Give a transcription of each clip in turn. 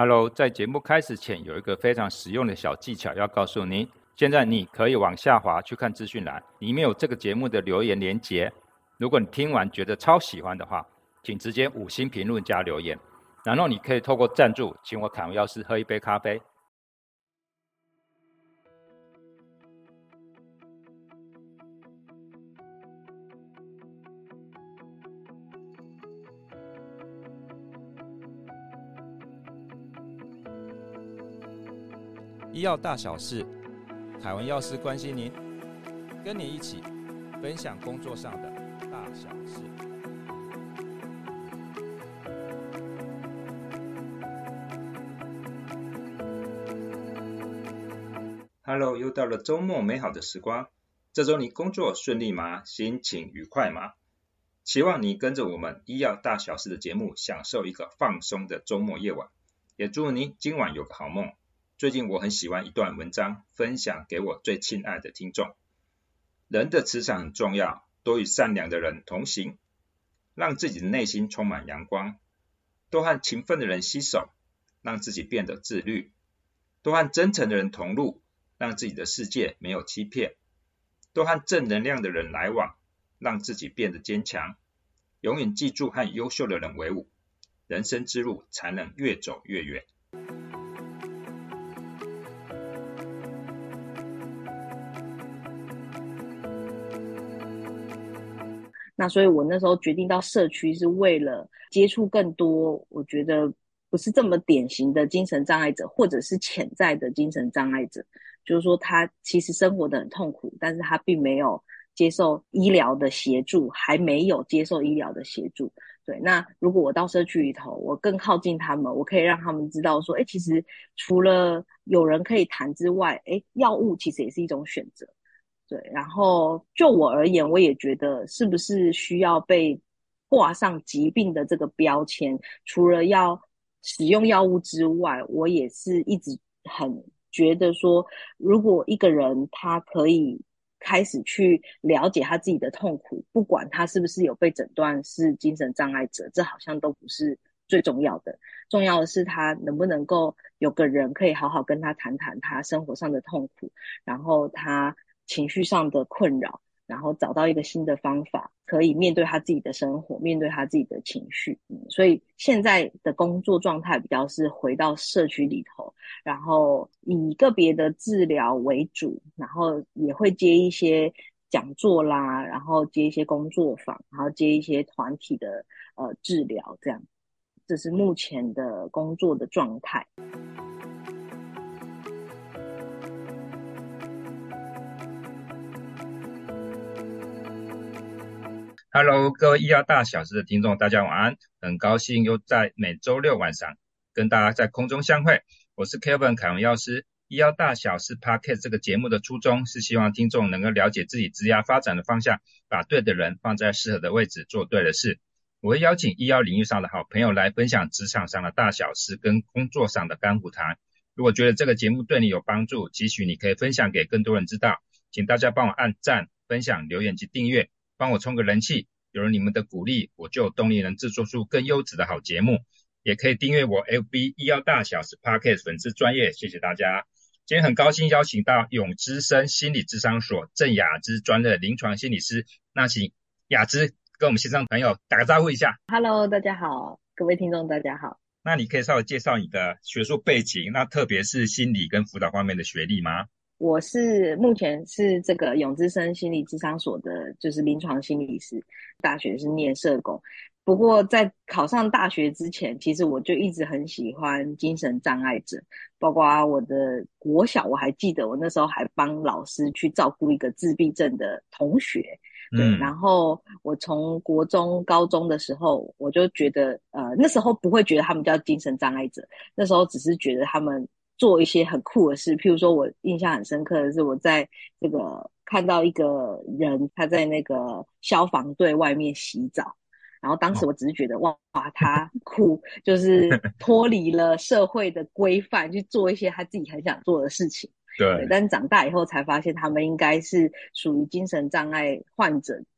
Hello，在节目开始前有一个非常实用的小技巧要告诉你。现在你可以往下滑去看资讯栏，里面有这个节目的留言连结。如果你听完觉得超喜欢的话，请直接5星评论加留言，然后你可以透过赞助请我凯文药师喝一杯咖啡。医药大小事，凯文药师关心您，跟你一起分享工作上的大小事。Hello， 又到了周末美好的时光。这周你工作顺利吗？心情愉快吗？期望你跟着我们医药大小事的节目，享受一个放松的周末夜晚。也祝你今晚有个好梦。最近我很喜欢一段文章，分享给我最亲爱的听众。人的磁场很重要，多与善良的人同行，让自己的内心充满阳光；多和勤奋的人携手，让自己变得自律；多和真诚的人同路，让自己的世界没有欺骗；多和正能量的人来往，让自己变得坚强。永远记住和优秀的人为伍，人生之路才能越走越远。 那所以我那时候决定到社区是为了接触更多我觉得不是这么典型的精神障碍者，或者是潜在的精神障碍者，就是说他其实生活得很痛苦，但是他并没有接受医疗的协助，还没有接受医疗的协助。对，那如果我到社区里头，我更靠近他们，我可以让他们知道说，其实除了有人可以谈之外，药物其实也是一种选择。对，然后就我而言，我也觉得是不是需要被挂上疾病的这个标签，除了要使用药物之外，我也是一直很觉得说，如果一个人他可以开始去了解他自己的痛苦，不管他是不是有被诊断是精神障碍者，这好像都不是最重要的。重要的是他能不能够有个人可以好好跟他谈谈他生活上的痛苦，然后他情绪上的困扰，然后找到一个新的方法，可以面对他自己的生活，面对他自己的情绪。所以现在的工作状态比较是回到社区里头，然后以个别的治疗为主，然后也会接一些讲座啦，然后接一些工作坊，然后接一些团体的治疗，这样。这是目前的工作的状态。 Hello， 各位医药大小事的听众，大家晚安。很高兴又在每周六晚上跟大家在空中相会。我是 Kevin 凯文药师。医药大小事 Podcast 这个节目的初衷是希望听众能够了解自己职业发展的方向，把对的人放在适合的位置，做对的事。我会邀请医药领域上的好朋友来分享职场上的大小事跟工作上的甘苦谈。如果觉得这个节目对你有帮助，期许你可以分享给更多人知道，请大家帮我按赞、分享、留言及订阅，帮我冲个人气。有了你们的鼓励，我就有动力能制作出更优质的好节目。也可以订阅我 FB 医药大小事 Podcast 粉丝专页，谢谢大家。今天很高兴邀请到永之森心理咨商所郑雅芝专任临床心理师，那请雅芝跟我们线上朋友打个招呼一下。 Hello， 大家好，各位听众大家好。 那你可以稍微介绍你的学术背景，那特别是心理跟辅导方面的学历吗？ 我是目前是这个永之森心理咨商所的，就是临床心理师，大学是念社工。不过在考上大学之前，其实我就一直很喜欢精神障碍者，包括我的国小，我还记得我那时候还帮老师去照顾一个自闭症的同学。对，然后我从国中、高中的时候，我就觉得，那时候不会觉得他们叫精神障碍者，那时候只是觉得他们做一些很酷的事。譬如说我印象很深刻的是，我在这个看到一个人他在那个消防队外面洗澡，然后当时我只是觉得哇他酷，就是脱离了社会的规范去做一些他自己很想做的事情。对，但长大以后才发现他们应该是属于精神障碍患者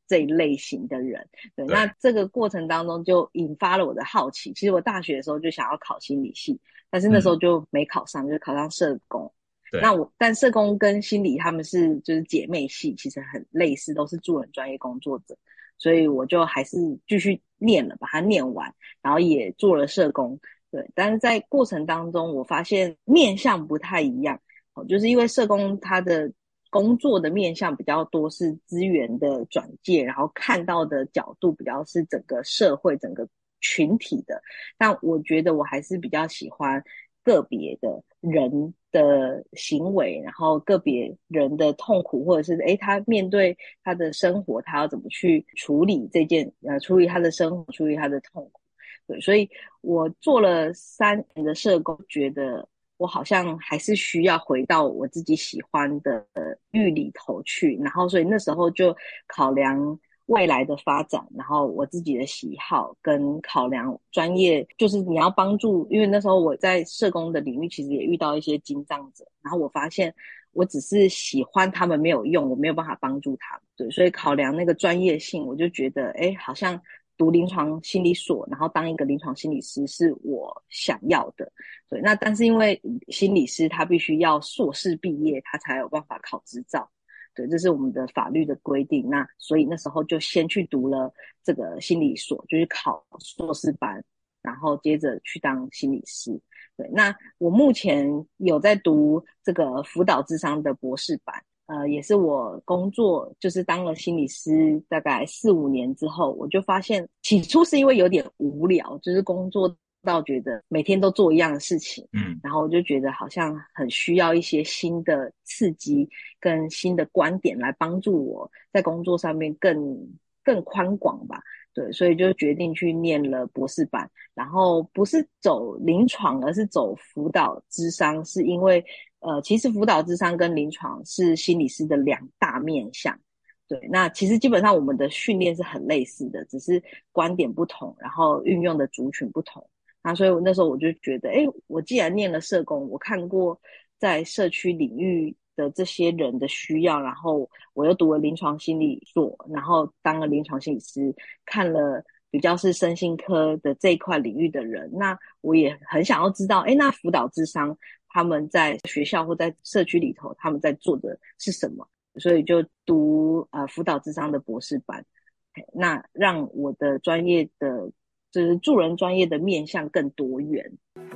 这一类型的人。对，那这个过程当中就引发了我的好奇。其实我大学的时候就想要考心理系，但是那时候就没考上，就考上社工。 对， 但社工跟心理他们是就是姐妹系，其实很类似，都是助人专业工作者，所以我就还是继续念了，把它念完，然后也做了社工。对，但是在过程当中，我发现面向不太一样，就是因为社工他的工作的面向比较多是资源的转介，然后看到的角度比较是整个社会、整个群体的。但我觉得我还是比较喜欢个别的人的行为，然后个别人的痛苦，或者是他面对他的生活，他要怎么去处理处理他的生活，处理他的痛苦。对，所以我做了3年的社工，觉得我好像还是需要回到我自己喜欢的域里头去，然后所以那时候就考量未来的发展，然后我自己的喜好跟考量专业，就是你要帮助，因为那时候我在社工的领域其实也遇到一些精障者，然后我发现我只是喜欢他们没有用，我没有办法帮助他们。对，所以考量那个专业性，我就觉得好像读临床心理所，然后当一个临床心理师是我想要的。对，那但是因为心理师他必须要硕士毕业，他才有办法考执照。对，这是我们的法律的规定。那所以那时候就先去读了这个心理所，就是考硕士班，然后接着去当心理师。对，那我目前有在读这个辅导諮商的博士班。也是我工作就是当了心理师大概4-5年之后，我就发现起初是因为有点无聊，就是工作到觉得每天都做一样的事情，然后我就觉得好像很需要一些新的刺激跟新的观点来帮助我在工作上面更宽广吧。对，所以就决定去念了博士班，然后不是走临床，而是走辅导諮商，是因为其实辅导諮商跟临床是心理师的2大面向。对，那其实基本上我们的训练是很类似的，只是观点不同，然后运用的族群不同。那所以那时候我就觉得，我既然念了社工，我看过在社区领域的这些人的需要，然后我又读了临床心理所，然后当了临床心理师，看了比较是身心科的这一块领域的人，那我也很想要知道，那辅导諮商他们在学校或在社区里头他们在做的是什么，所以就读辅导諮商的博士班，那让我的专业的就是助人专业的面向更多元。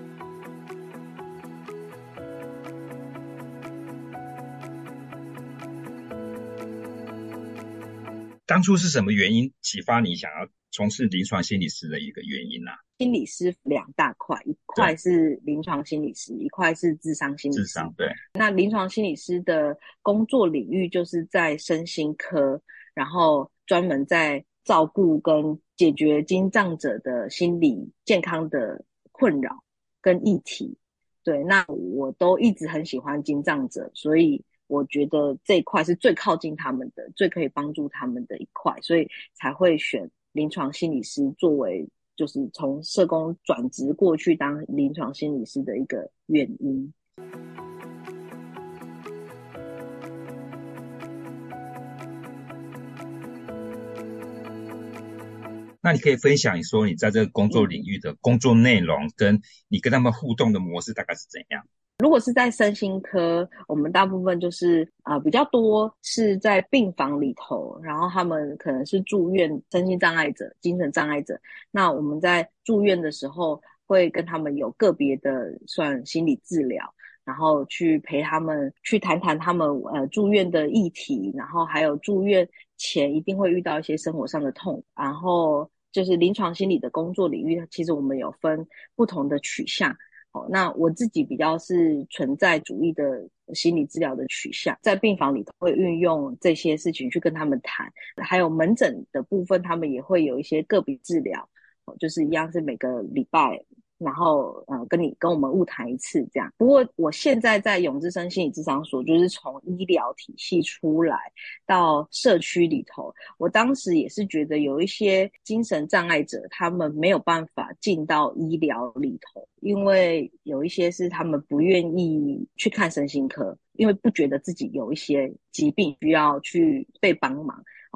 当初是什么原因启发你想要从事临床心理师的一个原因啊？ 心理师2大块，一块是临床心理师，一块是諮商心理师。 对。 那临床心理师的工作领域就是在身心科，然后专门在照顾跟解决精障者的心理健康的困扰跟议题。对，那我都一直很喜欢精障者，所以我觉得这一块是最靠近他们的，最可以帮助他们的一块，所以才会选临床心理师作为就是从社工转职过去当临床心理师的一个原因。 那你可以分享说你在这个工作领域的工作内容跟你跟他们互动的模式大概是怎样？ 如果是在身心科，我们大部分就是比较多是在病房里头，然后他们可能是住院身心障碍者、精神障碍者。那我们在住院的时候，会跟他们有个别的算心理治疗，然后去陪他们去谈谈他们住院的议题，然后还有住院前一定会遇到一些生活上的痛，然后就是临床心理的工作领域，其实我们有分不同的取向。那我自己比较是存在主义的心理治疗的取向，在病房里头会运用这些事情去跟他们谈，还有门诊的部分，他们也会有一些个别治疗，就是一样是每个礼拜，然后跟我们晤谈一次这样。不过我现在在永之生心理咨商所，就是从医疗体系出来到社区里头，我当时也是觉得有一些精神障碍者他们没有办法进到医疗里头，因为有一些是他们不愿意去看身心科，因为不觉得自己有一些疾病需要去被帮忙。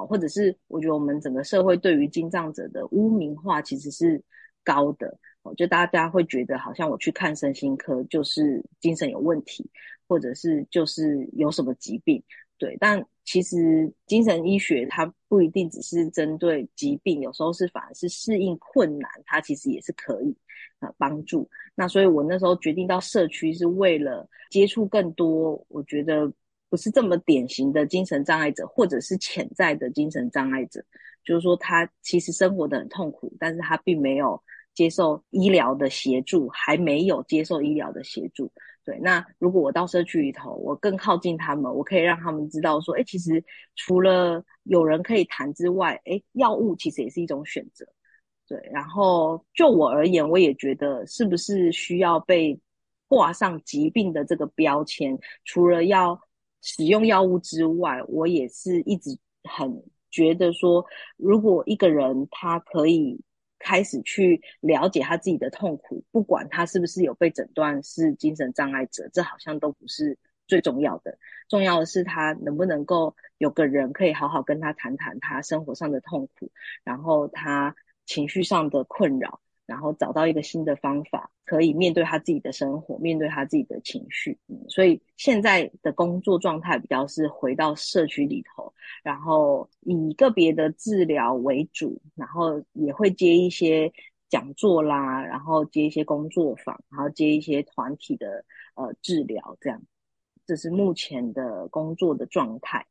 好，或者是我觉得我们整个社会对于精障者的污名化其实是高的，就大家会觉得好像我去看身心科就是精神有问题，或者是就是有什么疾病。对，但其实精神医学它不一定只是针对疾病，有时候是反而是适应困难，它其实也是可以帮助。那所以我那时候决定到社区是为了接触更多我觉得不是这么典型的精神障碍者，或者是潜在的精神障碍者，就是说他其实生活得很痛苦，但是他并没有接受医疗的协助，还没有接受医疗的协助。对，那如果我到社区里头，我更靠近他们，我可以让他们知道说，其实除了有人可以谈之外，药物其实也是一种选择。对，然后就我而言，我也觉得是不是需要被挂上疾病的这个标签，除了要使用药物之外，我也是一直很觉得说，如果一个人他可以开始去了解他自己的痛苦，不管他是不是有被诊断是精神障碍者，这好像都不是最重要的。重要的是他能不能够有个人可以好好跟他谈谈他生活上的痛苦，然后他情绪上的困扰，然后找到一个新的方法，可以面对他自己的生活，面对他自己的情绪。所以现在的工作状态比较是回到社区里头，然后以个别的治疗为主，然后也会接一些讲座啦，然后接一些工作坊，然后接一些团体的治疗，这样。这是目前的工作的状态。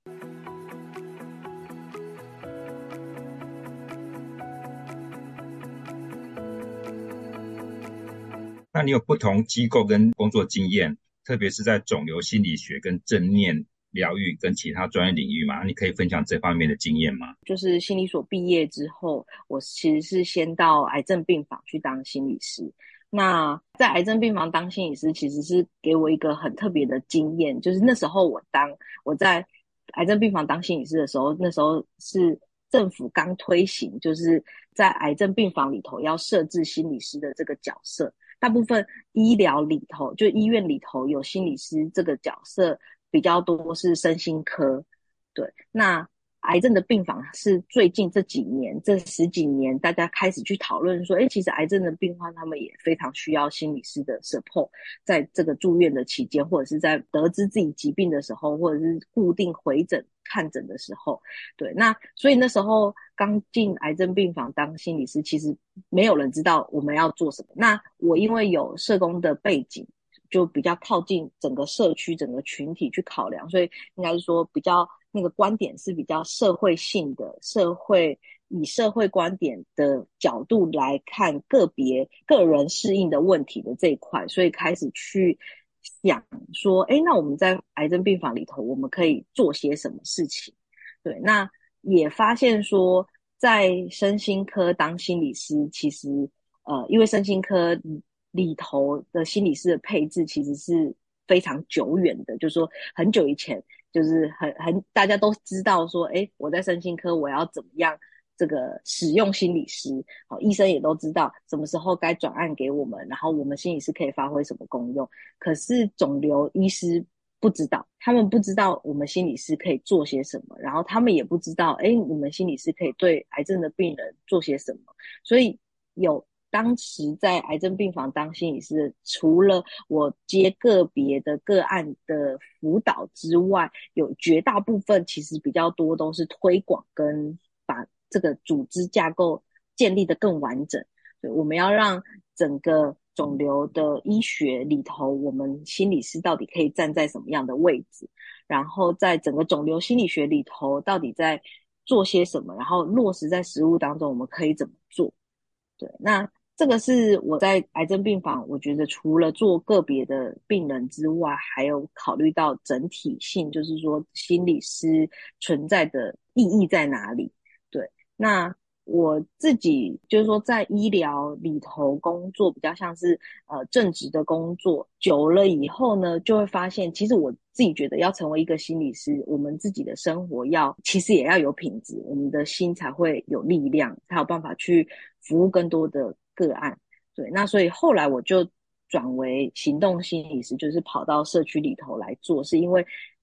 那你有不同机构跟工作经验，特别是在肿瘤心理学跟正念疗愈跟其他专业领域吗？你可以分享这方面的经验吗？ 就是心理所毕业之后，我其实是先到癌症病房去当心理师。那在癌症病房当心理师，其实是给我一个很特别的经验，就是那时候我在癌症病房当心理师的时候，那时候是政府刚推行，就是在癌症病房里头要设置心理师的这个角色。大部分医疗里头，就医院里头有心理师这个角色比较多是身心科。对，那癌症的病房是最近这几年，这10几年，大家开始去讨论说，其实癌症的病患他们也非常需要心理师的 support， 在这个住院的期间，或者是在得知自己疾病的时候，或者是固定回诊看诊的时候。对，那所以那时候刚进癌症病房当心理师，其实没有人知道我们要做什么。那我因为有社工的背景，就比较靠近整个社区、整个群体去考量，所以应该是说比较那个观点是比较社会性的，以社会观点的角度来看个人适应的问题的这一块，所以开始去想说，那我们在癌症病房里头，我们可以做些什么事情？对，那也发现说，在身心科当心理师，其实因为身心科里头的心理师的配置其实是非常久远的，就是说很久以前，就是大家都知道说，我在身心科我要怎么样这个使用心理师，医生也都知道什么时候该转案给我们，然后我们心理师可以发挥什么功用。可是肿瘤医师不知道，他们不知道我们心理师可以做些什么，然后他们也不知道，你们心理师可以对癌症的病人做些什么。所以当时在癌症病房当心理师，除了我接个别的个案的辅导之外，有绝大部分其实比较多都是推广跟把这个组织架构建立得更完整。对，我们要让整个肿瘤的医学里头，我们心理师到底可以站在什么样的位置，然后在整个肿瘤心理学里头到底在做些什么，然后落实在实务当中我们可以怎么做。对，那这个是我在癌症病房，我觉得除了做个别的病人之外，还有考虑到整体性，就是说心理师存在的意义在哪里。对，那我自己就是说在医疗里头工作比较像是正职的工作，久了以后呢，就会发现其实我自己觉得要成为一个心理师，我们自己的生活其实也要有品质，我们的心才会有力量，才有办法去服务更多的个案。对，那所以后来我就转为行动心理师，就是跑到社区里头来做，是因为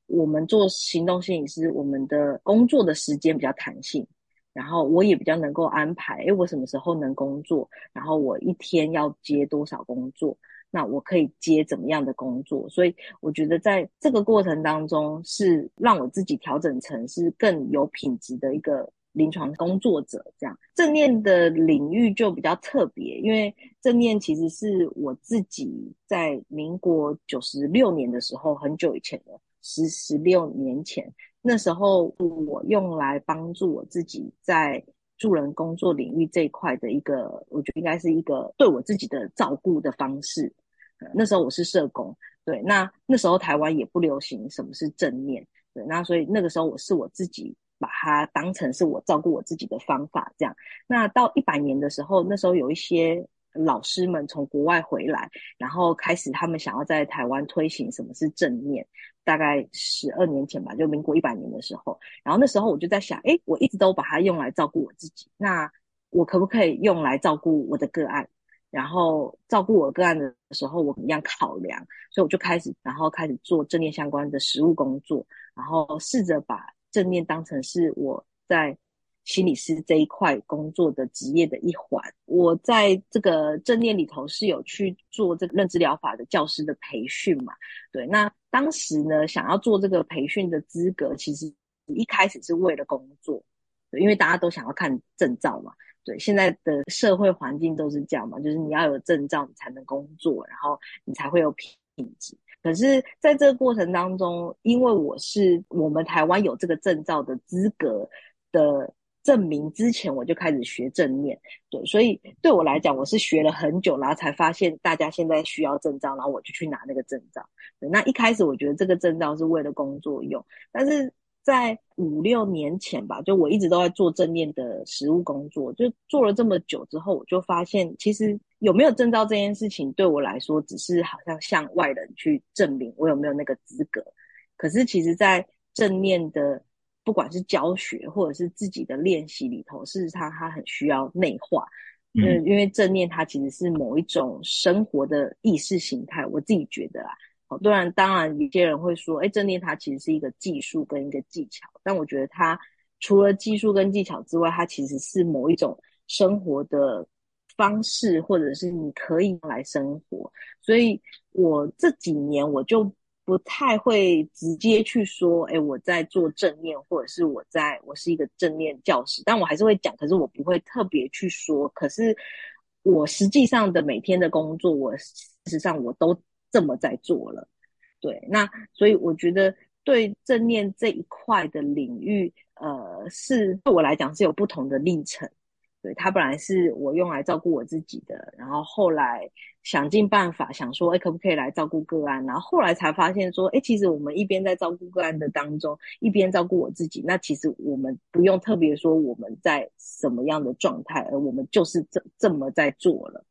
我们做行动心理师，我们的工作的时间比较弹性，然后我也比较能够安排，我什么时候能工作，然后我一天要接多少工作，那我可以接怎么样的工作，所以我觉得在这个过程当中是让我自己调整成是更有品质的一个临床工作者。这样正念的领域就比较特别，因为正念其实是我自己在民国96年的时候，很久以前了，16年前，那时候我用来帮助我自己在助人工作领域这一块的一个，我觉得应该是一个对我自己的照顾的方式。那时候我是社工，对，那时候台湾也不流行什么是正念，对，那所以那个时候我自己把它当成是我照顾我自己的方法，这样。那到100年的时候，那时候有一些老师们从国外回来，然后开始他们想要在台湾推行什么是正念，大概12年前吧，就民国100年的时候。然后那时候我就在想，我一直都把它用来照顾我自己，那我可不可以用来照顾我的个案？然后照顾我个案的时候，我怎么样考量？所以我就开始做正念相关的实务工作，然后试着把正念当成是我在心理师这一块工作的职业的一环。我在这个正念里头是有去做这个认知疗法的教师的培训嘛？对，那当时呢，想要做这个培训的资格，其实一开始是为了工作，对，因为大家都想要看证照嘛。对，现在的社会环境都是这样嘛，就是你要有证照你才能工作，然后你才会有品质。可是在这个过程当中，因为我们台湾有这个证照的资格的证明之前，我就开始学正念，对，所以对我来讲，我是学了很久，然后才发现大家现在需要证照，然后我就去拿那个证照。对，那一开始我觉得这个证照是为了工作用，但是在5、6年前吧，就我一直都在做正念的实务工作，就做了这么久之后，我就发现其实有没有证照这件事情对我来说，只是好像向外人去证明我有没有那个资格。可是其实在正念的不管是教学或者是自己的练习里头，事实上它很需要内化。因为正念它其实是某一种生活的意识形态，我自己觉得啦。当然有些人会说，正念它其实是一个技术跟一个技巧，但我觉得它除了技术跟技巧之外，它其实是某一种生活的方式，或者是你可以用来生活。所以我这几年我就不太会直接去说，我在做正念，或者是我是一个正念教师，但我还是会讲，可是我不会特别去说。可是我实际上的每天的工作，事实上我都这么在做了。对，那所以我觉得对正念这一块的领域，是对我来讲是有不同的历程。对，它本来是我用来照顾我自己的，然后后来想尽办法想说，可不可以来照顾个案？然后后来才发现说，其实我们一边在照顾个案的当中，一边照顾我自己，那其实我们不用特别说我们在什么样的状态，而我们就是这么在做了。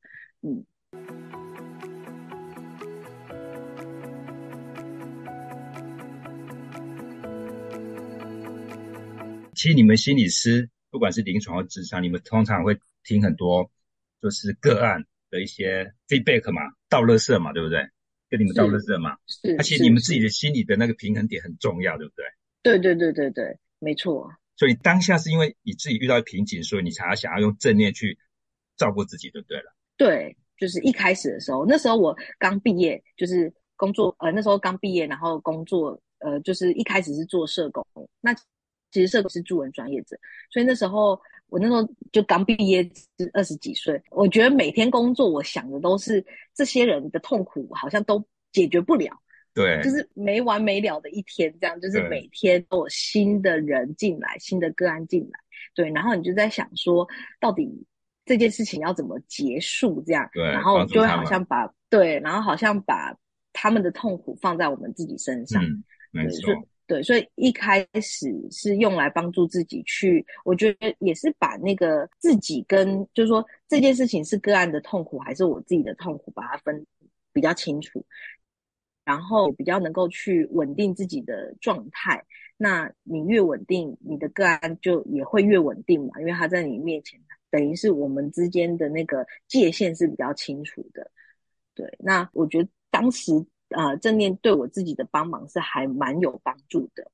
其实你们心理师不管是临床或职场，你们通常会听很多就是个案的一些 feedback 嘛，倒垃圾嘛，对不对？跟你们倒垃圾嘛，而且你们自己的心理的那个平衡点很重要，对不对？ 对对对对对，没错。 所以当下是因为你自己遇到瓶颈，所以你才想要用正念去照顾自己，对不对了？ 对，就是一开始的时候，那时候我刚毕业，就是工作，那时候刚毕业，然后工作，就是一开始是做社工，那其实社工是助人专业者，所以我那时候就刚毕业，是20几岁，我觉得每天工作，我想的都是这些人的痛苦好像都解决不了， 对， 就是没完没了的一天，这样就是每天都有新的人进来，新的个案进来，对，然后你就在想说，到底这件事情要怎么结束，这样， 对， 然后就会好像把他们的痛苦放在我们自己身上， 没错。 对，所以一开始是用来帮助自己去，我觉得也是把那个自己就是说这件事情是个案的痛苦还是我自己的痛苦，把它分比较清楚，然后比较能够去稳定自己的状态。那你越稳定，你的个案就也会越稳定嘛，因为他在你面前，等于是我们之间的那个界限是比较清楚的。对，那我觉得当时正念对我自己的帮忙是还蛮有帮助的。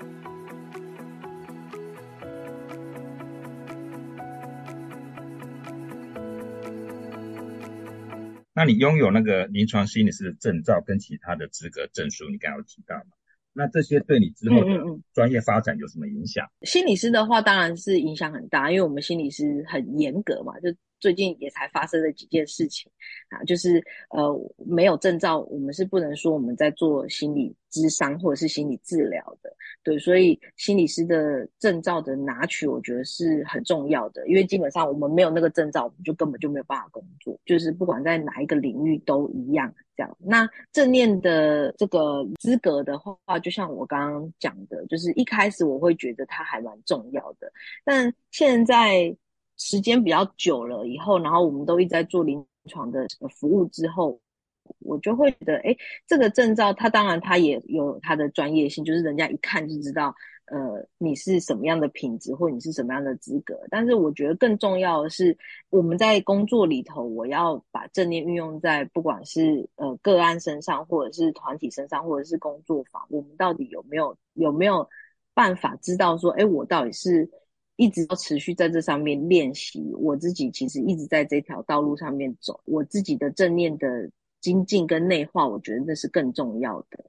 那你拥有那个临床心理师的证照跟其他的资格证书，你刚刚有提到嘛？那这些对你之后的专业发展有什么影响？ 心理师的话当然是影响很大，因为我们心理师很严格嘛，就最近也才发生了几件事情啊，就是没有证照，我们是不能说我们在做心理咨商或者是心理治疗的。对，所以心理师的证照的拿取，我觉得是很重要的，因为基本上我们没有那个证照，我们就根本就没有办法工作，就是不管在哪一个领域都一样这样。那正念的这个资格的话，就像我刚刚讲的，就是一开始我会觉得它还蛮重要的，但现在时间比较久了以后，然后我们都一直在做临床的服务之后，我就会觉得，这个证照它当然它也有它的专业性，就是人家一看就知道，你是什么样的品质或你是什么样的资格。但是我觉得更重要的是，我们在工作里头，我要把正念运用在不管是个案身上，或者是团体身上，或者是工作坊，我们到底有没有办法知道说，我到底是一直要持续在这上面练习，我自己其实一直在这条道路上面走，我自己的正念的精进跟内化，我觉得那是更重要的。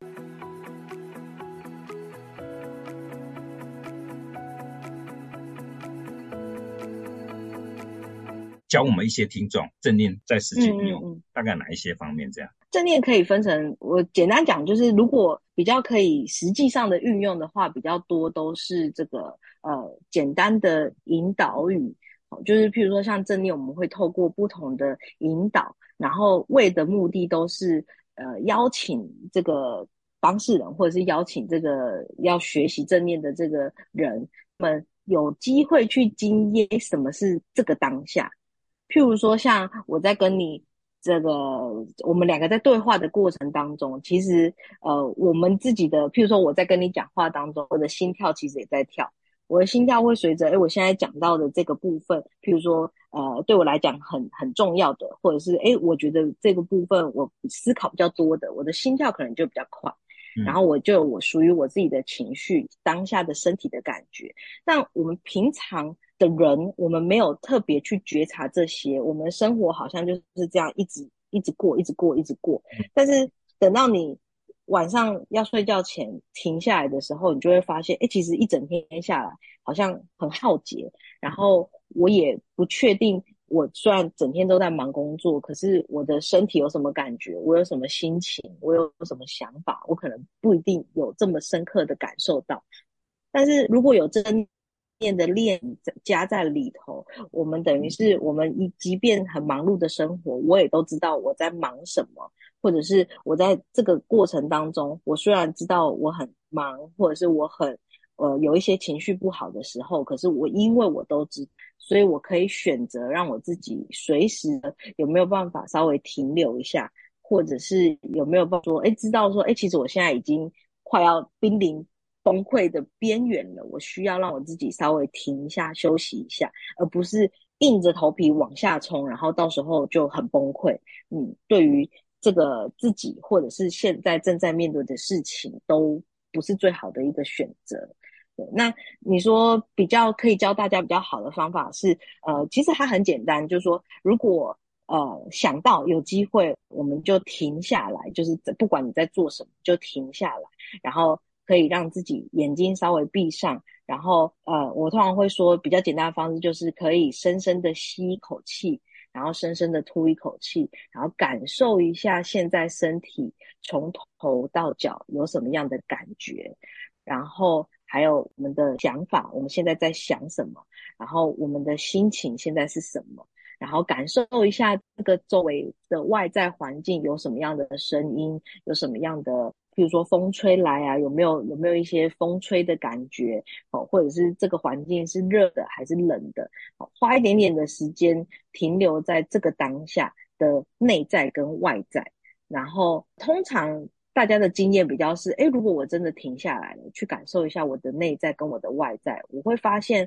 教我们一些听众正念在实际运用，大概哪一些方面这样？ 正念可以分成，我简单讲，就是如果比较可以实际上的运用的话，比较多都是这个简单的引导语，就是譬如说像正念，我们会透过不同的引导，然后为的目的都是邀请这个当事人，或者是邀请这个要学习正念的这个人们有机会去经验什么是这个当下。譬如说像我在跟你这个我们两个在对话的过程当中，其实我们自己的譬如说我在跟你讲话当中，我的心跳其实也在跳，我的心跳会随着我现在讲到的这个部分，譬如说对我来讲很重要的，或者是我觉得这个部分我思考比较多的，我的心跳可能就比较快，然后我就有我属于我自己的情绪当下的身体的感觉。但我们平常的人，我们没有特别去觉察这些，我们生活好像就是这样一直过一直过一直过，但是等到你晚上要睡觉前停下来的时候，你就会发现其实一整天下来好像很耗竭，然后我也不确定，我虽然整天都在忙工作，可是我的身体有什么感觉，我有什么心情，我有什么想法，我可能不一定有这么深刻的感受到。但是如果有正念的练加在里头，我们等于是我们即便很忙碌的生活，我也都知道我在忙什么，或者是我在这个过程当中，我虽然知道我很忙，或者是我很有一些情绪不好的时候，可是因为我都知，所以我可以选择让我自己随时有没有办法稍微停留一下，或者是有没有办法说知道说其实我现在已经快要濒临崩溃的边缘了，我需要让我自己稍微停一下休息一下，而不是硬着头皮往下冲，然后到时候就很崩溃。对于这个自己或者是现在正在面对的事情都不是最好的一个选择。那你说比较可以教大家比较好的方法是其实它很简单，就是说如果想到有机会我们就停下来，就是不管你在做什么就停下来，然后可以让自己眼睛稍微闭上，然后我通常会说比较简单的方式就是可以深深的吸一口气，然后深深的吐一口气，然后感受一下现在身体从头到脚有什么样的感觉，然后还有我们的想法，我们现在在想什么，然后我们的心情现在是什么，然后感受一下这个周围的外在环境有什么样的声音，有什么样的比如说风吹来啊，有没有一些风吹的感觉或者是这个环境是热的还是冷的花一点点的时间停留在这个当下的内在跟外在，然后通常大家的经验比较是如果我真的停下来了，去感受一下我的内在跟我的外在，我会发现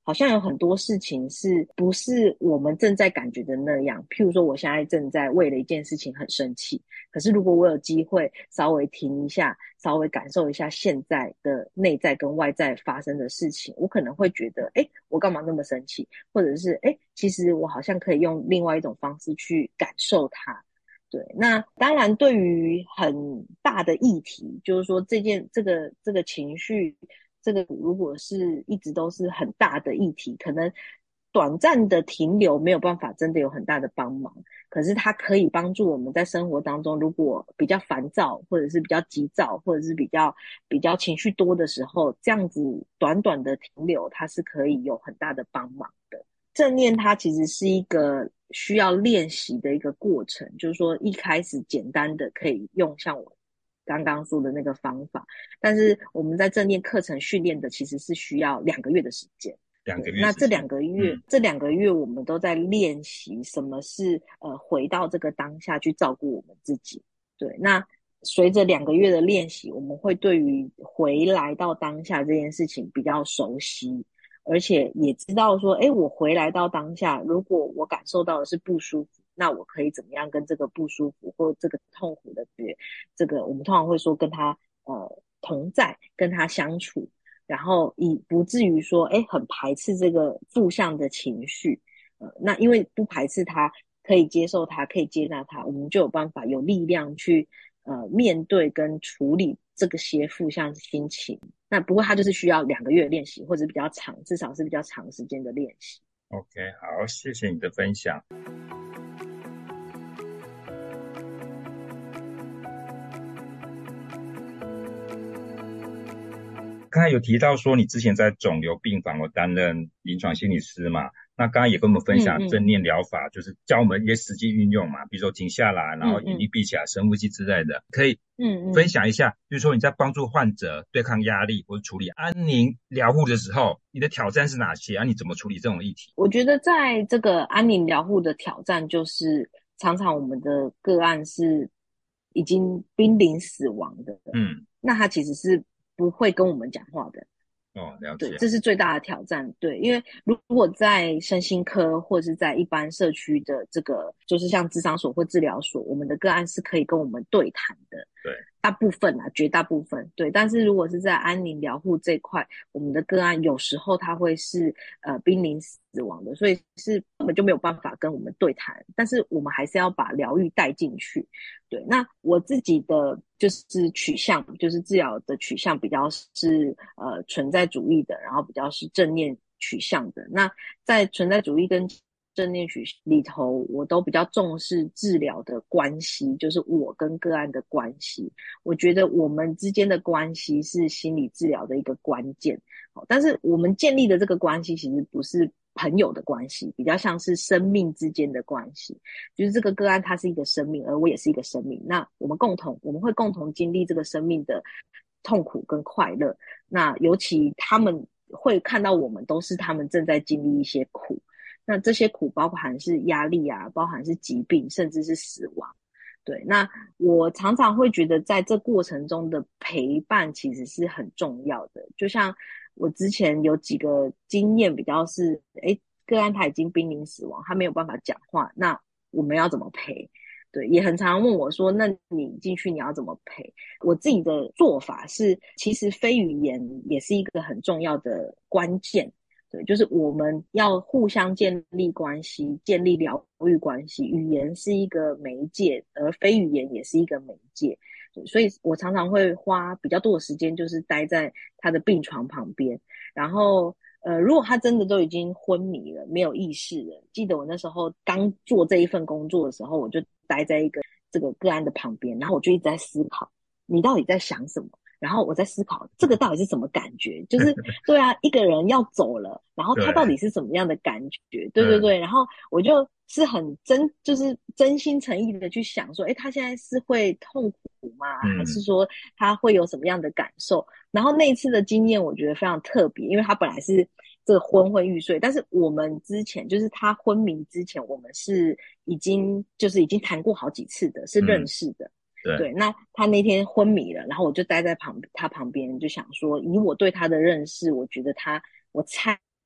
好像有很多事情是不是我们正在感觉的那样。譬如说我现在正在为了一件事情很生气，可是如果我有机会稍微停一下，稍微感受一下现在的内在跟外在发生的事情，我可能会觉得我干嘛那么生气，或者是其实我好像可以用另外一种方式去感受它。对，那当然对于很大的议题，就是说这个情绪，这个如果是一直都是很大的议题，可能短暂的停留没有办法真的有很大的帮忙，可是它可以帮助我们在生活当中，如果比较烦躁，或者是比较急躁，或者是比较情绪多的时候，这样子短短的停留，它是可以有很大的帮忙的。正念它其实是一个需要练习的一个过程，就是说一开始简单的可以用像我刚刚说的那个方法，但是我们在正念课程训练的其实是需要2个月的时间。 2个月那这时间。 这2个月我们都在练习什么是回到这个当下去照顾我们自己。对，那随着2个月的练习，我们会对于回来到当下这件事情比较熟悉，而且也知道说，我回来到当下，如果我感受到的是不舒服，那我可以怎么样跟这个不舒服或这个痛苦的这个我们通常会说跟他同在，跟他相处，然后以不至于说很排斥这个负向的情绪。那因为不排斥它，可以接受它，可以接纳它，我们就有办法有力量去面对跟处理这个些负向心情。那不过它就是需要2个月练习，或者比较长，至少是比较长时间的练习。 OK， 好，谢谢你的分享。刚才有提到说你之前在肿瘤病房有担任临床心理师嘛，那刚刚也跟我们分享正念疗法，就是教我们一些实际运用嘛，比如说停下来，然后眼睛闭起来，深呼吸之类的，可以分享一下，比如说你在帮助患者对抗压力或者处理安宁疗护的时候，你的挑战是哪些啊？你怎么处理这种议题？ 我觉得在这个安宁疗护的挑战，就是常常我们的个案是已经濒临死亡的，那他其实是不会跟我们讲话的。 了对， 解。 这是最大的挑战。对，因为如果在身心科或者是在一般社区的这个，就是像咨商所或治疗所，我们的个案是可以跟我们对谈的。 对， 大部分啊，绝大部分对。但是如果是在安宁疗护这一块，我们的个案有时候它会是濒临死亡的，所以是根本就没有办法跟我们对谈。但是我们还是要把疗愈带进去。对，那我自己的就是取向，就是治疗的取向比较是存在主义的，然后比较是正念取向的。那在存在主义跟正念取向里头，我都比较重视治疗的关系，就是我跟个案的关系。我觉得我们之间的关系是心理治疗的一个关键。但是我们建立的这个关系其实不是朋友的关系，比较像是生命之间的关系。就是这个个案它是一个生命，而我也是一个生命。那我们会共同经历这个生命的痛苦跟快乐。那尤其他们会看到我们都是他们正在经历一些苦。那这些苦包含是压力啊，包含是疾病，甚至是死亡。对，那我常常会觉得在这过程中的陪伴其实是很重要的。就像我之前有几个经验比较是，个案他已经濒临死亡，他没有办法讲话，那我们要怎么陪？对，也很常问我说，那你进去你要怎么陪？我自己的做法是，其实非语言也是一个很重要的关键。对，就是我们要互相建立关系，建立疗愈关系。语言是一个媒介，而非语言也是一个媒介。对，所以我常常会花比较多的时间，就是待在他的病床旁边。然后，如果他真的都已经昏迷了，没有意识了，记得我那时候刚做这一份工作的时候，我就待在这个个案的旁边，然后我就一直在思考，你到底在想什么？然后我在思考这个到底是什么感觉，就是对啊，一个人要走了，然后他到底是什么样的感觉？对对对，然后我就是就是真心诚意的去想说，他现在是会痛苦吗？还是说他会有什么样的感受？然后那一次的经验我觉得非常特别，因为他本来是这个昏昏欲睡，但是我们之前就是他昏迷之前，我们是已经谈过好几次的，是认识的。对，那他那天昏迷了，然后我就待在他旁边，就想说，以我对他的认识，我觉得我猜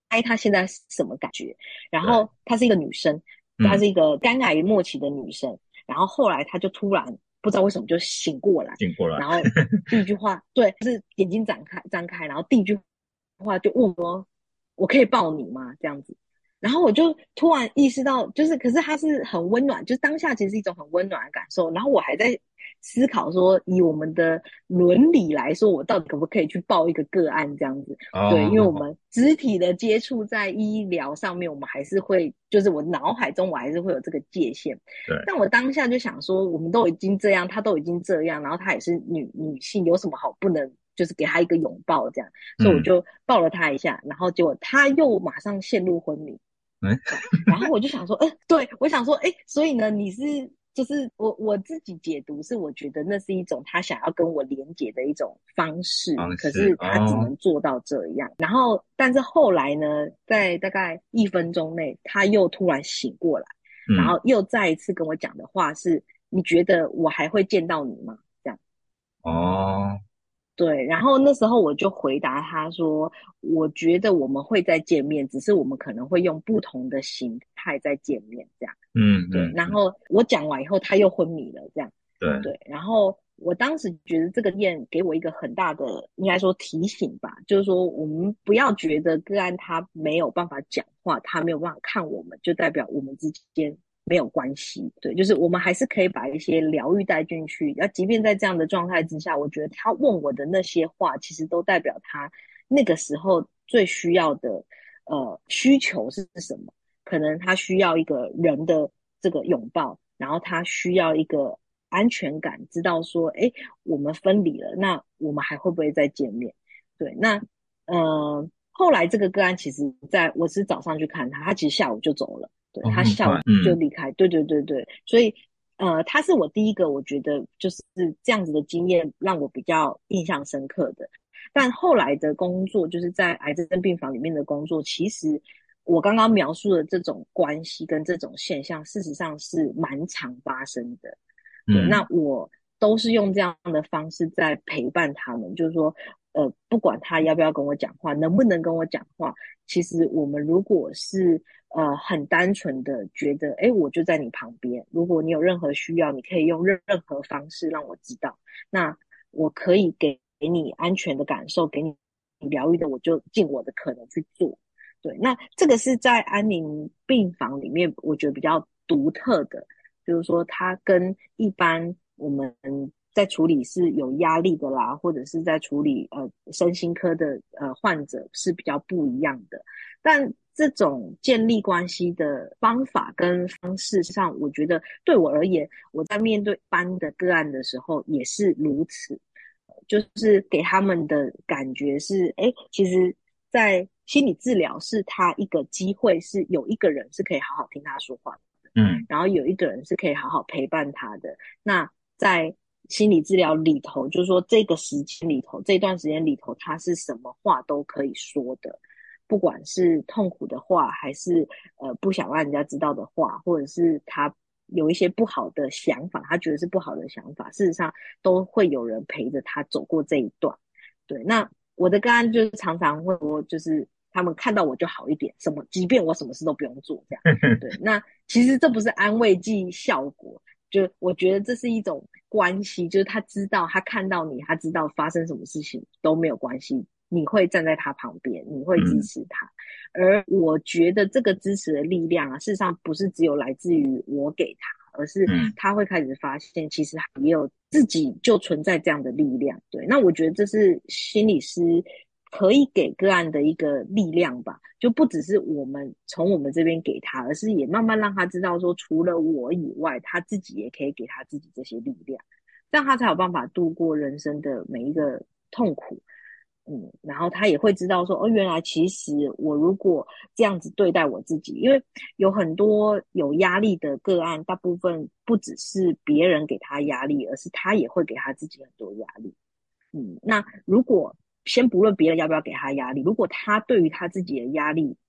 她现在是什么感觉。然对， 后她是一个女生，她嗯， 是一个肝癌末期的女生，然后后来她就突然不知道为什么就醒过来， 醒过来， 然后第一句话，对，是眼睛张开，然后第一句话就问我，我可以抱你吗？这样子。然后我就突然意识到，就是可是它是很温暖，就是当下其实是一种很温暖的感受。然后我还在思考说，以我们的伦理来说，我到底可不可以去报一个个案这样子？对，因为我哦， 们肢体的接触在医疗上面，我们还是会，就是我脑海中我还是会有这个界限。 对， 但我当下就想说，我们都已经这样，她都已经这样，然后她也是女性，有什么好不能？就是给她一个拥抱这样，所以我嗯， 就抱了她一下，然后结果她又马上陷入昏迷。 嗯， 然后我就想说，对，我想说，所以呢，你是就是我自己解读是，我觉得那是一种他想要跟我连接的一种方式， 方可是他只式哦， 能做到这样。然后，但是后来呢，在大概1分钟内，他又突然醒过来，然嗯， 后又再一次跟我讲的话是：你觉得我还会见到你吗？这样。 哦， 对，然后那时候我就回答他说：“我觉得我们会再见面，只是我们可能会用不同的形态再见面。”这样。对， 嗯嗯， 然后我讲完以后，他又昏迷了，这样。 对， 对，然后我当时觉得这个验给我一个很大的，应该说提醒吧，就是说我们不要觉得个案他没有办法讲话，他没有办法看我们，就代表我们之间没有关系。对，就是我们还是可以把一些疗愈带进去。那即便在这样的状态之下，我觉得他问我的那些话，其实都代表他那个时候最需要的需求是什么。可能他需要一个人的这个拥抱，然后他需要一个安全感，知道说，我们分离了，那我们还会不会再见面？对，那后来这个个案其实在我是早上去看他，他其实下午就走了，对哦，那么快， 他下午就嗯离开，对对对对，所以他是我第一个我觉得就是这样子的经验让我比较印象深刻的。但后来的工作，就是在癌症病房里面的工作，其实我刚刚描述的这种关系跟这种现象，事实上是蛮常发生的。对，那嗯我都是用这样的方式在陪伴他们，就是说，不管他要不要跟我讲话，能不能跟我讲话，其实我们如果是很单纯的觉得，我就在你旁边，如果你有任何需要，你可以用任何方式让我知道，那我可以给你安全的感受，给你疗愈的，我就尽我的可能去做。对，那这个是在安宁病房里面，我觉得比较独特的。就是说它跟一般我们在处理是有压力的啦，或者是在处理身心科的患者是比较不一样的。但这种建立关系的方法跟方式上，我觉得对我而言，我在面对一般的个案的时候也是如此，就是给他们的感觉是，其实，在心理治疗是他一个机会，是有一个人是可以好好听他说话。 嗯然后有一个人是可以好好陪伴他的。那在心理治疗里头，就是说这个时间里头，这段时间里头，他是什么话都可以说的，不管是痛苦的话，还是不想让人家知道的话，或者是他有一些不好的想法，他觉得是不好的想法，事实上都会有人陪着他走过这一段。对，那我的个案就是常常会说，就是他们看到我就好一点，什么，即便我什么事都不用做，这样。对，那其实这不是安慰剂效果，就我觉得这是一种关系，就是他知道，他看到你，他知道发生什么事情都没有关系，你会站在他旁边，你会支嗯持他。而我觉得这个支持的力量啊，事实上不是只有来自于我给他，而是嗯他会开始发现，其实也有自己就存在这样的力量。对，那我觉得这是心理师可以给个案的一个力量吧，就不只是我们从我们这边给他，而是也慢慢让他知道说，除了我以外，他自己也可以给他自己这些力量，这样他才有办法度过人生的每一个痛苦。然后他也会知道说，原来其实我如果这样子对待我自己，因为有很多有压力的个案，大部分不只是别人给他压力，而是他也会给他自己很多压力。那如果先不论别人要不要给他压力，如果他对于他自己的压力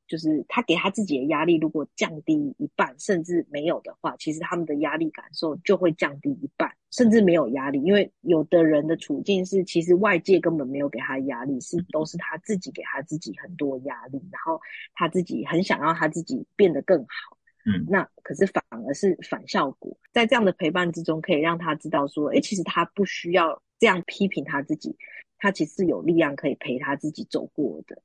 就是他给他自己的压力如果降低一半甚至没有的话，其实他们的压力感受就会降低一半甚至没有压力。因为有的人的处境是其实外界根本没有给他压力，都是他自己给他自己很多压力，然后他自己很想要他自己变得更好，那可是反而是反效果。在这样的陪伴之中，可以让他知道说，其实他不需要这样批评他自己，他其实有力量可以陪他自己走过的。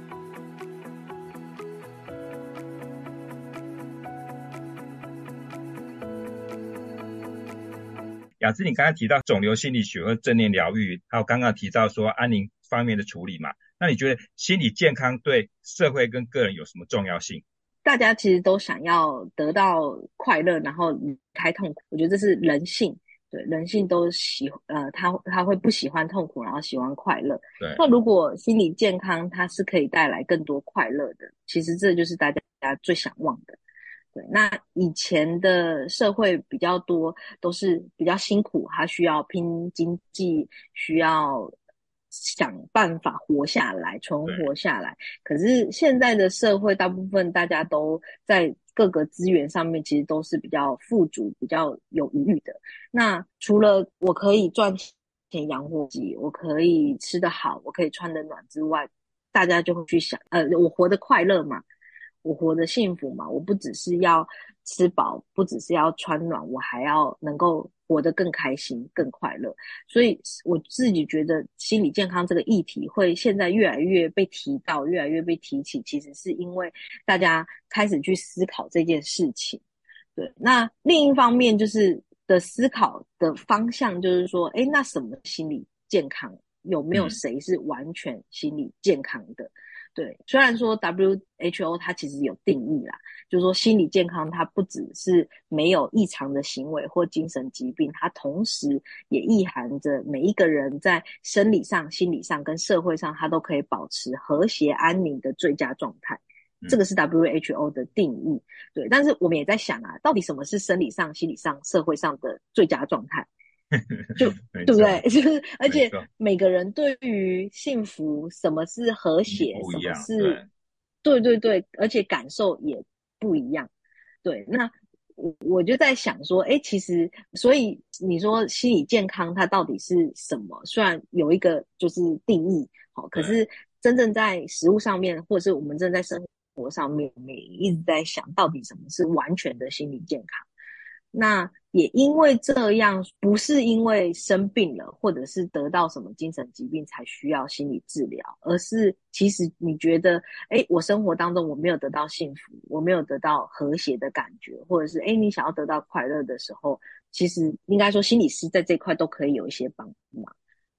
雅芝，你刚才提到肿瘤心理学和正念疗愈，还有刚刚提到说安宁方面的处理嘛，那你觉得心理健康对社会跟个人有什么重要性？ 大家其实都想要得到快乐，然后离开痛苦，我觉得这是人性。对，人性都他会不喜欢痛苦，然后喜欢快乐。 对， 那如果心理健康它是可以带来更多快乐的，其实这就是大家最想望的。对，那以前的社会比较多都是比较辛苦，他需要拼经济，需要想办法活下来，存活下来。可是现在的社会，大部分大家都在各个资源上面，其实都是比较富足、比较有余裕的。那除了我可以赚钱养活自己，我可以吃得好，我可以穿得暖之外，大家就会去想，我活得快乐嘛，我活得幸福嘛，我不只是要吃饱，不只是要穿暖，我还要能够活得更开心、更快乐。所以我自己觉得心理健康这个议题会现在越来越被提到，越来越被提起，其实是因为大家开始去思考这件事情。对，那另一方面就是的思考的方向就是说，那什么心理健康？有没有谁是完全心理健康的？对，虽然说 WHO 它其实有定义啦，就是说心理健康它不只是没有异常的行为或精神疾病，它同时也意含着每一个人在生理上、心理上跟社会上，他都可以保持和谐安宁的最佳状态。这个是 WHO 的定义。对，但是我们也在想啊，到底什么是生理上、心理上、社会上的最佳状态？就对不对？就是而且每个人对于幸福，什么是和谐，什么是对对对，而且感受也不一样。对，那我就在想说，其实所以你说心理健康它到底是什么？虽然有一个就是定义，好，可是真正在实务上面，或者是我们正在生活上面，我们也一直在想到底什么是完全的心理健康。那也因为这样，不是因为生病了，或者是得到什么精神疾病才需要心理治疗，而是其实你觉得，我生活当中我没有得到幸福，我没有得到和谐的感觉，或者是你想要得到快乐的时候，其实应该说心理师在这块都可以有一些帮忙。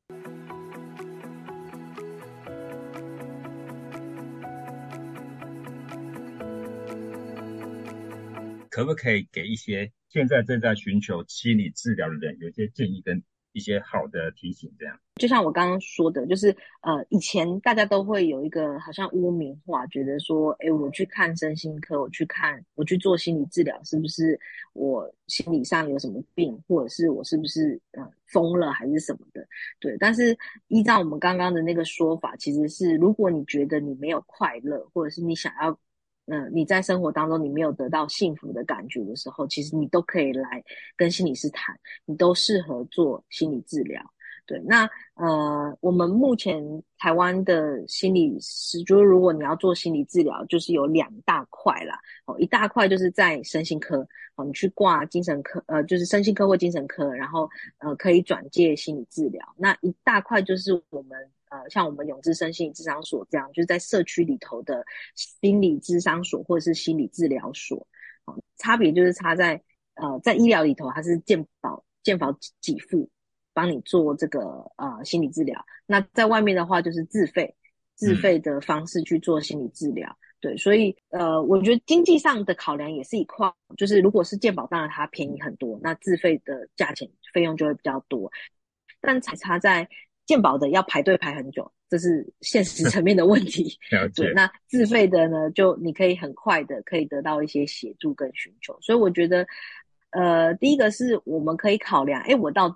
可不可以给一些现在正在寻求心理治疗的人有一些建议跟一些好的提醒？这样就像我刚刚说的，就是以前大家都会有一个好像污名化，觉得说，我去看身心科，我去做心理治疗，是不是我心理上有什么病，或者是我是不是疯了还是什么的？对，但是依照我们刚刚的那个说法，其实是如果你觉得你没有快乐，或者是你想要你在生活当中你没有得到幸福的感觉的时候，其实你都可以来跟心理师谈，你都适合做心理治疗。对，那我们目前台湾的心理师，就是如果你要做心理治疗，就是有2大块啦。一大块就是在身心科，你去挂精神科，就是身心科或精神科，然后可以转介心理治疗。那一大块就是我们像我们永志生心理咨商所这样，就是在社区里头的心理咨商所或者是心理治疗所。差别就是差在在医疗里头它是健保给付帮你做这个心理治疗，那在外面的话就是自费的方式去做心理治疗。对，所以我觉得经济上的考量也是一块，就是如果是健保当然它便宜很多，那自费的价钱费用就会比较多，但差在健保的要排队排很久，这是现实层面的问题。对，那自费的呢，就你可以很快的可以得到一些协助跟寻求。所以我觉得第一个是我们可以考量，我到底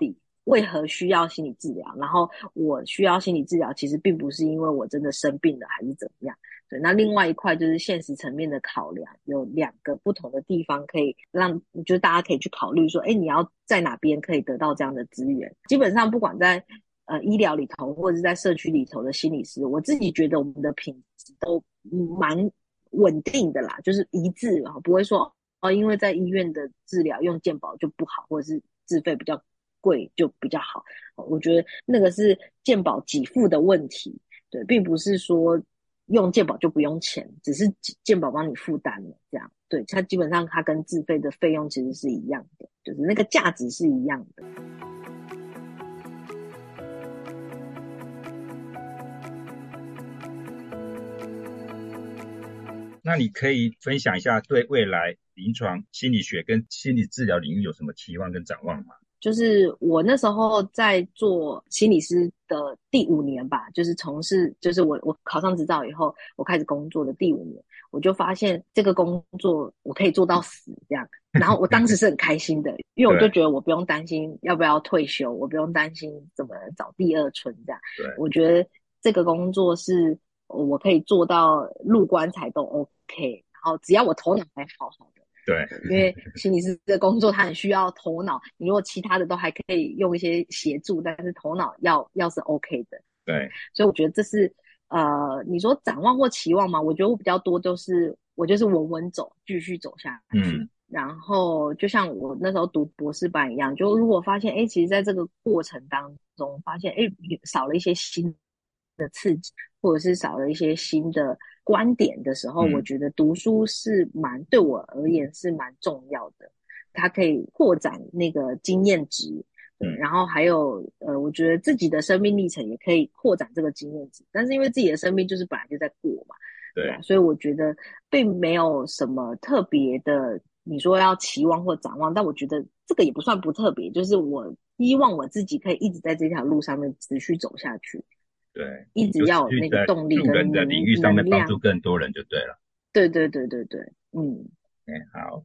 为何需要心理治疗，然后我需要心理治疗其实并不是因为我真的生病了还是怎么样。对，那另外一块就是现实层面的考量，有2个不同的地方可以让，就是大家可以去考虑说，你要在哪边可以得到这样的资源。基本上不管在医疗里头或者是在社区里头的心理师，我自己觉得我们的品质都蛮稳定的啦，就是一致，不会说因为在医院的治疗用健保就不好，或者是自费比较贵就比较好。我觉得那个是健保给付的问题，对，并不是说用健保就不用钱，只是健保帮你负担了这样。对，它基本上它跟自费的费用其实是一样的，就是那个价值是一样的。 那你可以分享一下对未来临床心理学跟心理治疗领域有什么期望跟展望吗？ 就是我那时候在做心理师的第5年吧，就是从事，就是我考上执照以后，我开始工作的第5年，我就发现这个工作我可以做到死这样。然后我当时是很开心的，因为我就觉得我不用担心要不要退休，我不用担心怎么找第2春这样。我觉得这个工作是我可以做到入棺材都 OK， 然后只要我头脑还好好的。 对， 因为心理师的工作他很需要头脑，你如果其他的都还可以用一些协助，但是头脑要是 OK 的。 对， 所以我觉得这是你说展望或期望嘛，我觉得我比较多都是我就是稳稳走，继续走下去。然后就像我那时候读博士班一样，就如果发现其实在这个过程当中发现少了一些新的刺激，或者是少了一些新的观点的时候，我觉得读书是对我而言是蛮重要的，它可以扩展那个经验值。对，然后还有我觉得自己的生命历程也可以扩展这个经验值，但是因为自己的生命就是本来就在过嘛，对啊，所以我觉得并没有什么特别的，你说要期望或展望，但我觉得这个也不算不特别，就是我希望我自己可以一直在这条路上面持续走下去。 对， 一直要有那个动力跟助人的领域上面帮助更多人就对了。 对， 好。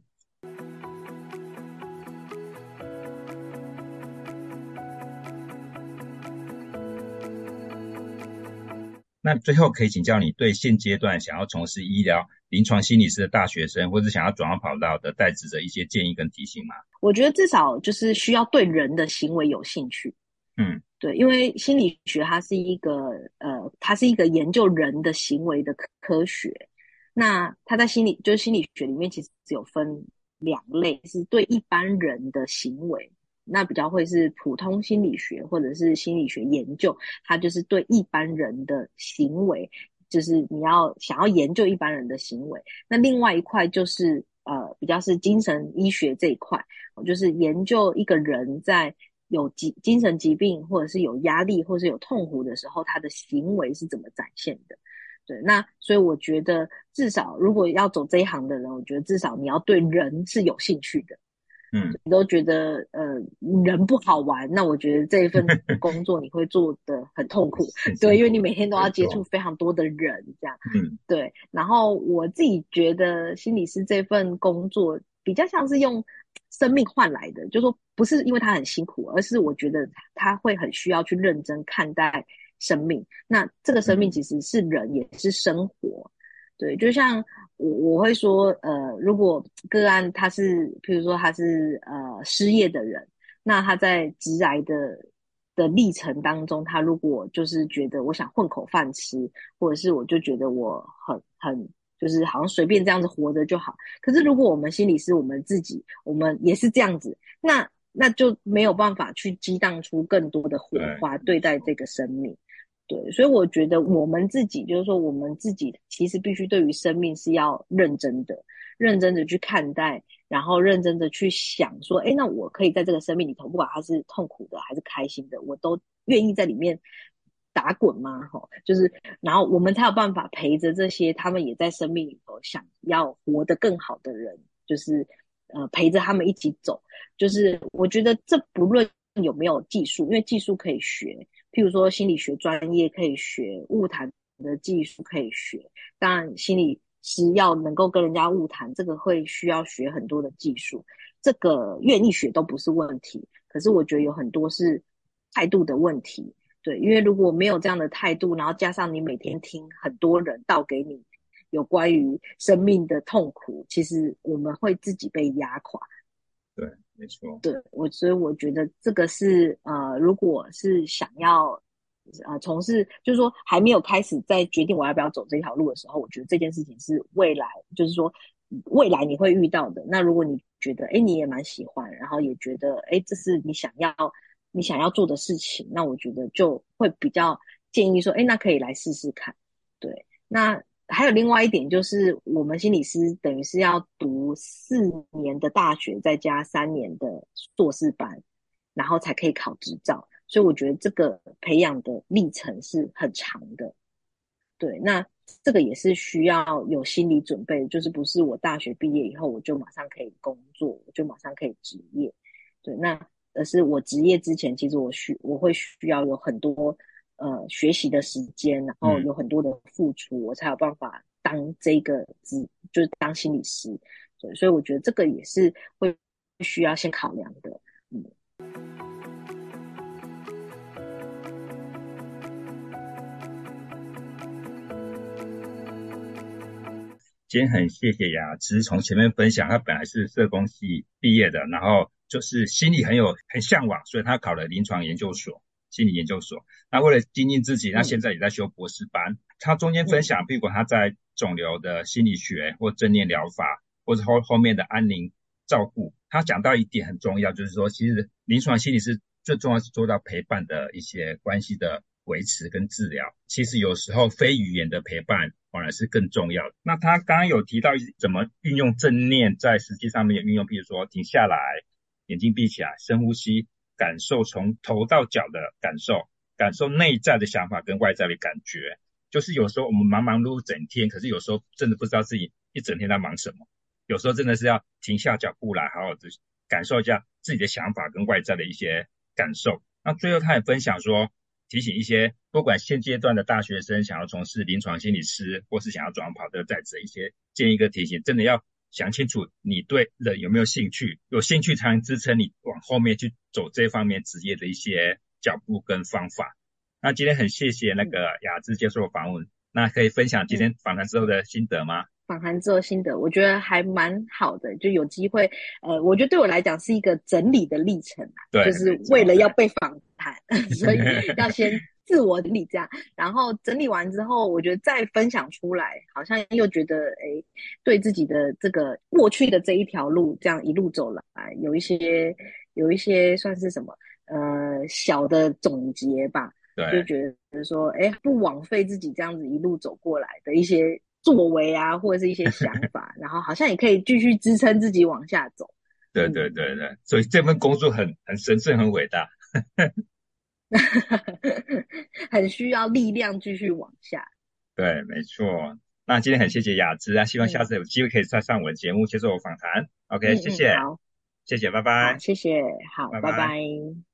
那最后可以请教你对现阶段想要从事医疗临床心理师的大学生，或者想要转换跑道的在职者一些建议跟提醒吗？ 我觉得至少就是需要对人的行为有兴趣。对，因为心理学它是一个研究人的行为的科学。那它在心理学里面其实只有分2类，是对一般人的行为，那比较会是普通心理学或者是心理学研究，它就是对一般人的行为，就是你想要研究一般人的行为。那另外一块就是比较是精神医学这一块，就是研究一个人在有精神疾病或者是有压力或者是有痛苦的时候，他的行为是怎么展现的。对，那所以我觉得至少如果要走这一行的人，我觉得至少你要对人是有兴趣的。你都觉得人不好玩，那我觉得这一份工作你会做得很痛苦。对，因为你每天都要接触非常多的人这样。对，然后我自己觉得心理师这份工作比较像是用生命换来的，就是说不是因为他很辛苦，而是我觉得他会很需要去认真看待生命。那这个生命其实是人也是生活。对，就像我会说，如果个案他是，譬如说他是失业的人，那他在职涯的历程当中，他如果就是觉得我想混口饭吃，或者是我就觉得我很就是好像随便这样子活着就好。可是如果我们心理师我们自己，我们也是这样子，那就没有办法去激荡出更多的火花对待这个生命。对，所以我觉得我们自己就是说，我们自己其实必须对于生命是要认真的去看待，然后认真的去想说，那我可以在这个生命里头，不管它是痛苦的还是开心的，我都愿意在里面打滚吗？就是，然后我们才有办法陪着这些他们也在生命里头想要活得更好的人，就是陪着他们一起走。就是我觉得这不论有没有技术，因为技术可以学。譬如说心理学专业可以学，晤谈的技术可以学，当然心理师要能够跟人家晤谈，这个会需要学很多的技术，这个愿意学都不是问题。可是我觉得有很多是态度的问题。对，因为如果没有这样的态度，然后加上你每天听很多人道给你有关于生命的痛苦，其实我们会自己被压垮。 对，没错。 对，所以我觉得这个是如果是想要从事，就是说还没有开始在决定我要不要走这条路的时候，我觉得这件事情是未来，就是说未来你会遇到的。那如果你觉得你也蛮喜欢，然后也觉得这是你想要做的事情，那我觉得就会比较建议说，那可以来试试看。对，那还有另外一点就是，我们心理师等于是要读4年的大学，再加3年的硕士班，然后才可以考执照。所以我觉得这个培养的历程是很长的。对，那这个也是需要有心理准备，就是不是我大学毕业以后我就马上可以工作，我就马上可以职业。对，那而是我职业之前，其实我会需要有很多学习的时间，然后有很多的付出，我才有办法当这个就是当心理师。对，所以我觉得这个也是会需要先考量的。 今天很谢谢雅芝从前面分享，他本来是社工系毕业的，然后就是心里很向往，所以他考了临床研究所、心理研究所。那为了精进自己，那现在也在修博士班。他中间分享，譬如果他在肿瘤的心理学或正念疗法，或者后面的安宁照顾，他讲到一点很重要，就是说，其实临床心理师最重要是做到陪伴的一些关系的维持跟治疗。其实有时候非语言的陪伴反而是更重要的。那他刚刚有提到怎么运用正念在实际上面的运用，比如说停下来，眼睛闭起来，深呼吸，感受从头到脚的感受，感受内在的想法跟外在的感觉。就是有时候我们忙忙碌碌整天，可是有时候真的不知道自己一整天在忙什么。有时候真的是要停下脚步来，好好的感受一下自己的想法跟外在的一些感受。那最后他也分享说，提醒一些不管现阶段的大学生想要从事临床心理师，或是想要转跑的在职，一些建议跟提醒，真的要想清楚你对人有没有兴趣，有兴趣才能支撑你往后面去走这方面职业的一些脚步跟方法。那今天很谢谢那个雅芝接受访问，那可以分享今天访谈之后的心得吗？ 访谈之后心得，我觉得还蛮好的，就有机会，我觉得对我来讲是一个整理的历程啊， 对， 就是为了要被访谈，所以要先自我整理这样，然后整理完之后，我觉得再分享出来，好像又觉得，对自己的这个过去的这一条路，这样一路走来，有一些算是什么，小的总结吧。就对， 觉得说，不枉费自己这样子一路走过来的一些作为啊，或者是一些想法，然后好像也可以继续支撑自己往下走。 对对对对，所以这份工作很神圣，很伟大。 很需要力量继续往下。 对，没错。那今天很谢谢雅芝啊，希望下次有机会可以再上我的节目接受我访谈。OK，谢谢， 好， 谢谢，拜好， 拜， 谢谢，好，拜拜拜。 拜。